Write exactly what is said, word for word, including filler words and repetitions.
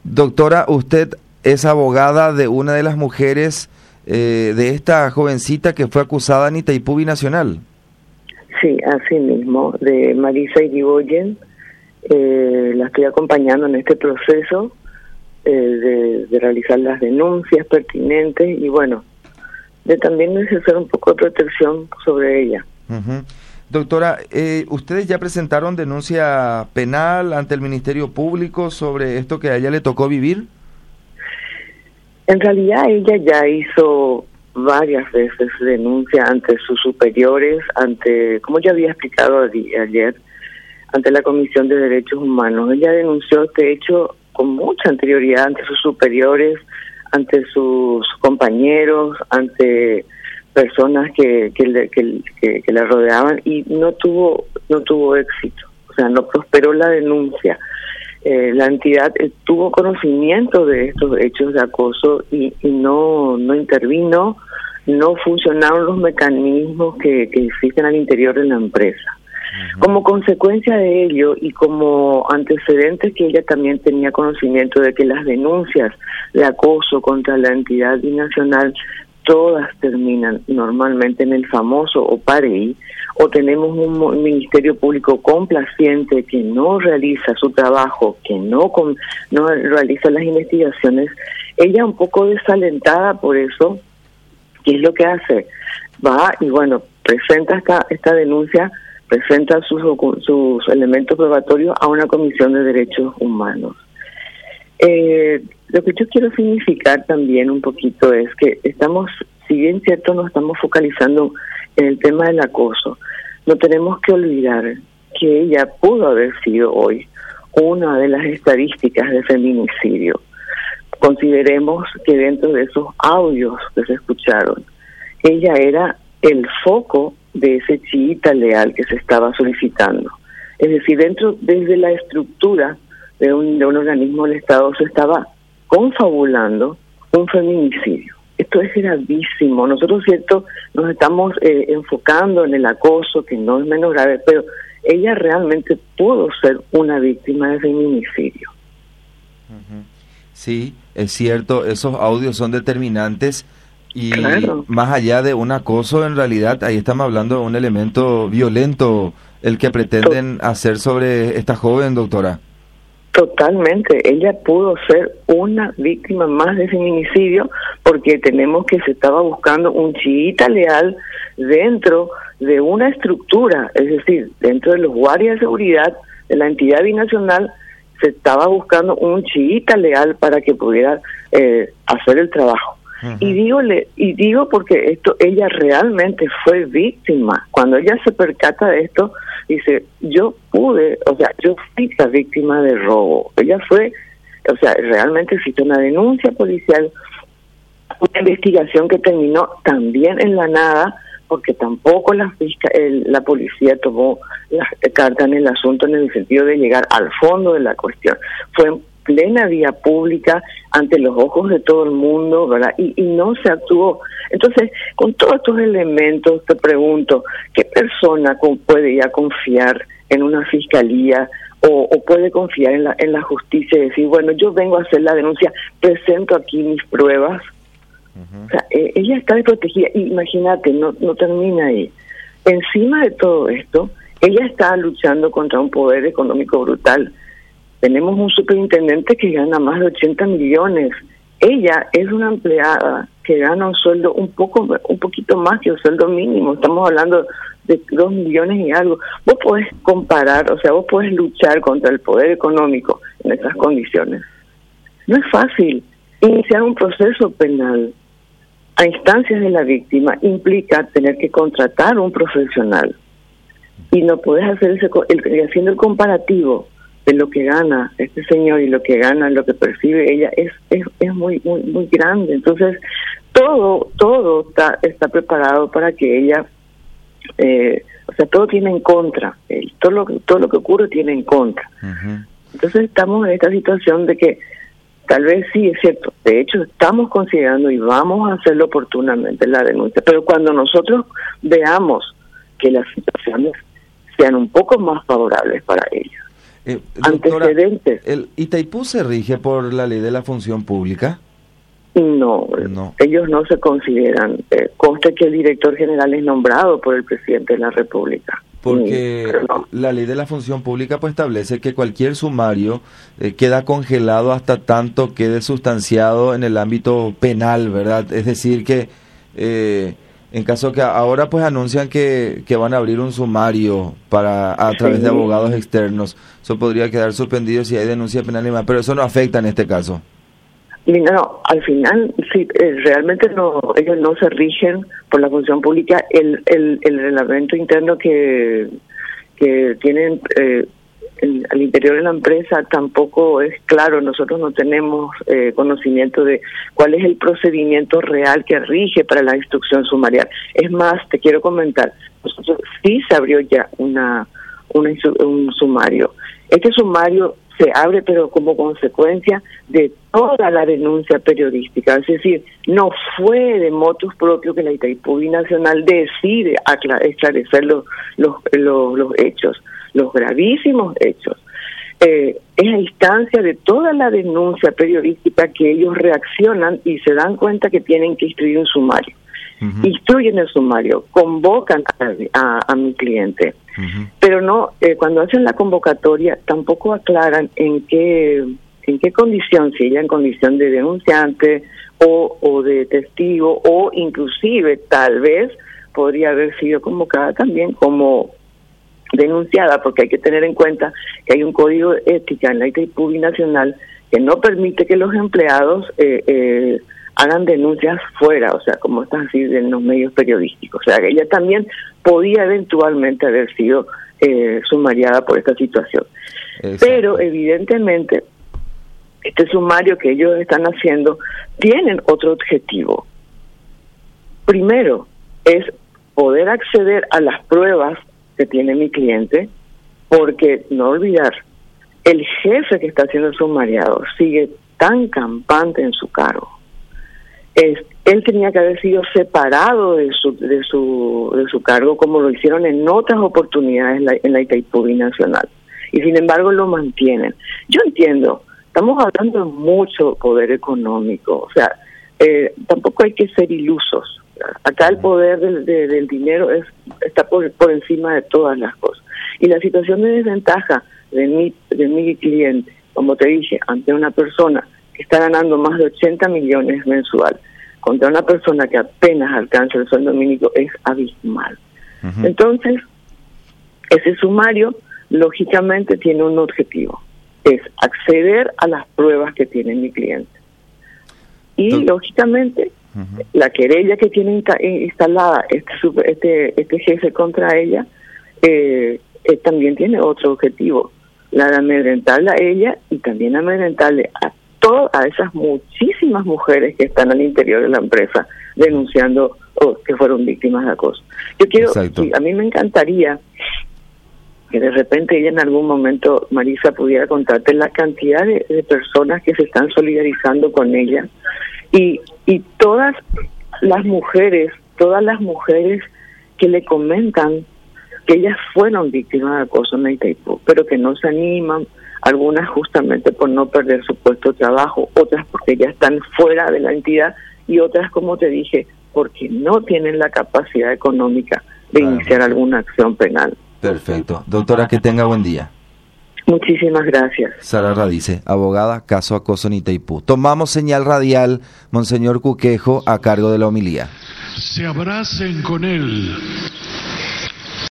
Doctora, usted es abogada de una de las mujeres eh, de esta jovencita que fue acusada en Itaipú Binacional. Sí, así mismo, de Marisa Irigoyen. Eh, la estoy acompañando en este proceso eh, de, de realizar las denuncias pertinentes y bueno, de también necesitar un poco de protección sobre ella. Uh-huh. Doctora, eh, ¿ustedes ya presentaron denuncia penal ante el Ministerio Público sobre esto que a ella le tocó vivir? En realidad ella ya hizo varias veces denuncia ante sus superiores, ante, como ya había explicado ayer, ante la Comisión de Derechos Humanos. Ella denunció este hecho con mucha anterioridad ante sus superiores, ante sus compañeros, ante personas que que, le, que, que, que la rodeaban y no tuvo no tuvo éxito, o sea, no prosperó la denuncia. Eh, la entidad eh, tuvo conocimiento de estos hechos de acoso y, y no no intervino, no funcionaron los mecanismos que, que existen al interior de la empresa. Uh-huh. Como consecuencia de ello y como antecedentes que ella también tenía conocimiento de que las denuncias de acoso contra la entidad binacional todas terminan normalmente en el famoso O P A R E I, o tenemos un Ministerio Público complaciente que no realiza su trabajo, que no con, no realiza las investigaciones. Ella un poco desalentada por eso, ¿qué es lo que hace? Va y bueno, presenta esta esta denuncia, presenta sus, sus elementos probatorios a una Comisión de Derechos Humanos. Eh, lo que yo quiero significar también un poquito es que estamos, si bien cierto, nos estamos focalizando en el tema del acoso, no tenemos que olvidar que ella pudo haber sido hoy una de las estadísticas de feminicidio. Consideremos que dentro de esos audios que se escucharon, ella era el foco de ese chiita leal que se estaba solicitando. Es decir, dentro, desde la estructura de un, de un organismo del Estado se estaba confabulando un feminicidio. Esto es gravísimo. Nosotros, cierto, nos estamos eh, enfocando en el acoso, que no es menos grave, pero ella realmente pudo ser una víctima de feminicidio. Uh-huh. Sí, es cierto, esos audios son determinantes y claro. Más allá de un acoso, en realidad, ahí estamos hablando de un elemento violento, el que pretenden to- hacer sobre esta joven, doctora. Totalmente, ella pudo ser una víctima más de feminicidio porque tenemos que se estaba buscando un chiita leal dentro de una estructura, es decir, dentro de los guardias de seguridad de la entidad binacional se estaba buscando un chiita leal para que pudiera eh, hacer el trabajo. Uh-huh. Y digo, y digo porque esto ella realmente fue víctima. Cuando ella se percata de esto, dice, yo pude, o sea, yo fui la víctima de robo. Ella fue, o sea, realmente existe una denuncia policial, una investigación que terminó también en la nada, porque tampoco la, el, la policía tomó la carta en el asunto en el sentido de llegar al fondo de la cuestión. Fue en plena vía pública, ante los ojos de todo el mundo, ¿verdad? Y, y no se actuó. Entonces, con todos estos elementos, te pregunto, ¿qué persona puede ya confiar en una fiscalía o, o puede confiar en la, en la justicia y decir, bueno, yo vengo a hacer la denuncia, presento aquí mis pruebas? Uh-huh. O sea, eh, ella está desprotegida. Imagínate, no, no termina ahí. Encima de todo esto, ella está luchando contra un poder económico brutal. Tenemos un superintendente que gana más de ochenta millones. Ella es una empleada que gana un sueldo un poco, un poquito más que el sueldo mínimo. Estamos hablando de dos millones y algo. Vos podés comparar, o sea, vos podés luchar contra el poder económico en esas condiciones. No es fácil. Iniciar un proceso penal a instancias de la víctima implica tener que contratar un profesional. Y no podés hacer ese, el, haciendo el comparativo de lo que gana este señor y lo que gana, lo que percibe ella, es es, es muy muy muy grande. Entonces, todo todo está está preparado para que ella, eh, o sea, todo tiene en contra. Eh, todo lo que todo lo que ocurre tiene en contra. Uh-huh. Entonces, estamos en esta situación de que tal vez sí es cierto. De hecho, estamos considerando y vamos a hacerlo oportunamente la denuncia. Pero cuando nosotros veamos que las situaciones sean un poco más favorables para ella. Eh, doctora, antecedentes. ¿el Itaipú se rige por la ley de la función pública? No, no. ellos no se consideran. Eh, conste que el director general es nombrado por el presidente de la República. Porque sí, no. La ley de la función pública pues establece que cualquier sumario eh, queda congelado hasta tanto quede sustanciado en el ámbito penal, ¿verdad? Es decir que eh, en caso que ahora pues anuncian que, que van a abrir un sumario para a través sí. de abogados externos, eso podría quedar suspendido si hay denuncia penal y más, pero eso no afecta en este caso. No, al final, sí, eh, realmente no, ellos no se rigen por la función pública. El el, el reglamento interno que que tienen eh, el, al interior de la empresa tampoco es claro. Nosotros no tenemos eh, conocimiento de cuál es el procedimiento real que rige para la instrucción sumarial. Es más, te quiero comentar, nosotros sí se abrió ya una, una un sumario. Este sumario se abre pero como consecuencia de toda la denuncia periodística, es decir, no fue de motus propio que la Itaipú Binacional decide esclarecer los, los, los, los hechos, los gravísimos hechos. Eh, es a instancia de toda la denuncia periodística que ellos reaccionan y se dan cuenta que tienen que instruir un sumario. Uh-huh. Instruyen el sumario, convocan a, a, a mi cliente. Uh-huh. Pero no, eh, cuando hacen la convocatoria tampoco aclaran en qué en qué condición, si ella en condición de denunciante o, o de testigo o inclusive tal vez podría haber sido convocada también como denunciada, porque hay que tener en cuenta que hay un código de ética en la Itaipú Binacional que no permite que los empleados eh, eh, hagan denuncias fuera, o sea, como están así en los medios periodísticos. O sea, que ella también podía eventualmente haber sido eh, sumariada por esta situación. Exacto. Pero evidentemente este sumario que ellos están haciendo tienen otro objetivo. Primero es poder acceder a las pruebas que tiene mi cliente, porque no olvidar, el jefe que está siendo sumariado sigue tan campante en su cargo. Es, él tenía que haber sido separado de su de su de su cargo, como lo hicieron en otras oportunidades en la, en la Itaipú Binacional, y sin embargo lo mantienen. Yo entiendo, estamos hablando de mucho poder económico, o sea, eh, tampoco hay que ser ilusos. Acá el poder del, de, del dinero es está por, por encima de todas las cosas, y la situación de desventaja de mi de mi cliente, como te dije, ante una persona que está ganando más de ochenta millones mensual, contra una persona que apenas alcanza el sueldo mínimo, es abismal. Uh-huh. Entonces, ese sumario, lógicamente, tiene un objetivo, es acceder a las pruebas que tiene mi cliente. Y, Entonces, lógicamente, uh-huh. la querella que tiene insta- instalada este, este, este jefe contra ella, eh, eh, también tiene otro objetivo, la de amedrentarla a ella y también amedrentarle a a esas muchísimas mujeres que están al interior de la empresa denunciando oh, que fueron víctimas de acoso. Yo quiero, sí, a mí me encantaría que de repente ella en algún momento, Marisa, pudiera contarte la cantidad de, de personas que se están solidarizando con ella y, y todas las mujeres, todas las mujeres que le comentan que ellas fueron víctimas de acoso en la Itaipú, pero que no se animan, algunas justamente por no perder su puesto de trabajo, otras porque ya están fuera de la entidad y otras, como te dije, porque no tienen la capacidad económica de claro. iniciar alguna acción penal. Perfecto. Doctora, que tenga buen día. Muchísimas gracias. Sara Radice, abogada, caso acoso en Itaipú. Tomamos señal radial, Monseñor Cuquejo, a cargo de la homilía. Se abracen con él.